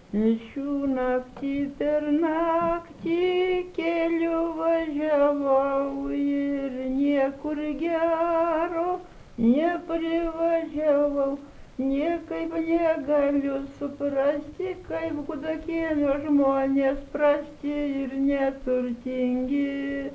Šių naktį per naktį keliu važiavau ir niekur gero neprivažiavau. Niekaip negaliu suprasti, kaip Gudakėnio žmonės prasti ir neturtingi,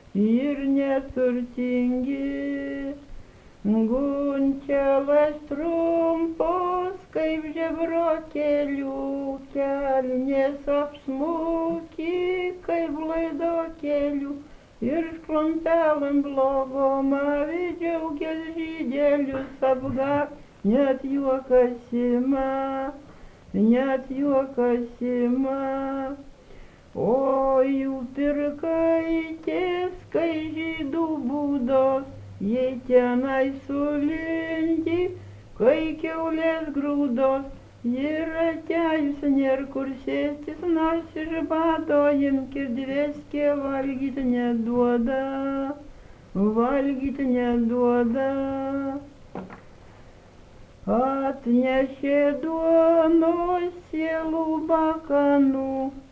Gunčelas trumpos, kaip žebrokelių, kelnės apsmuki, kaip laidokelių, ir šklumpelam blogom avidžiau gelžydėlius apgak, net juokas ima. O jų pirkaitės, kai žydų būdos, jei tenai sulinki, kai kiaulės grūdos, ir atėjus nėr kur sėstis, nors iš bado imk ir dvėskė valgyt neduoda. Atnešė duonos sielų bakanų,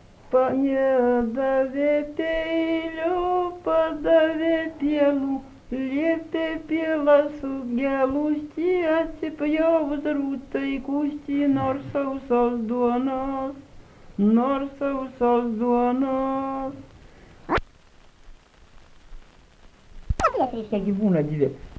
nedavė peilio, padavė pielų, liepė pielą sugelusti, atsipjovus rūtai kūsti, nors sausos duonos. Reiškia gyvūną dvi.